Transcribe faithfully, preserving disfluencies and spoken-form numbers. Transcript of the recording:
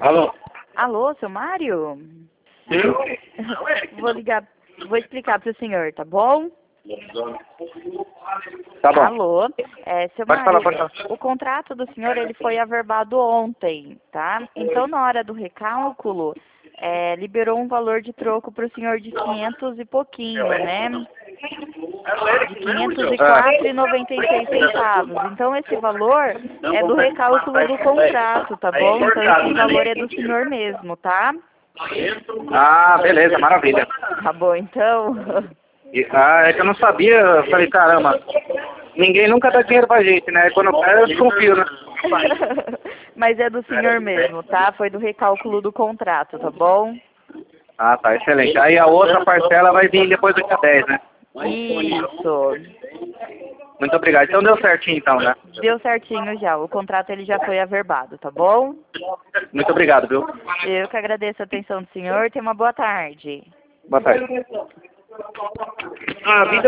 Alô? Alô, seu Mário? Eu? Vou ligar, vou explicar para o senhor, tá bom? Tá bom. Alô? É, seu Pode Mário, falar, pode falar. o contrato do senhor ele foi averbado ontem, tá? Então, na hora do recálculo, é, liberou um valor de troco para o senhor de quinhentos e pouquinho, né? De quinhentos e quatro reais e noventa e seis centavos. Então, esse valor é do recálculo do contrato, tá bom? Então, esse valor é do senhor mesmo, tá? Ah, beleza, maravilha. Tá bom, então. E- Ah, é que eu não sabia, eu falei, caramba, ninguém nunca dá dinheiro pra gente, né? Quando eu pego, eu desconfio, né? Mas é do senhor mesmo, tá? Foi do recálculo do contrato, tá bom? Ah, tá, excelente. Aí a outra parcela vai vir depois do dia dez, né? Isso. Muito obrigado. Então deu certinho, então, né? Deu certinho já. O contrato ele já foi averbado, tá bom? Muito obrigado, viu? Eu que agradeço a atenção do senhor. Tenha uma boa tarde. Boa tarde. Ah, a vida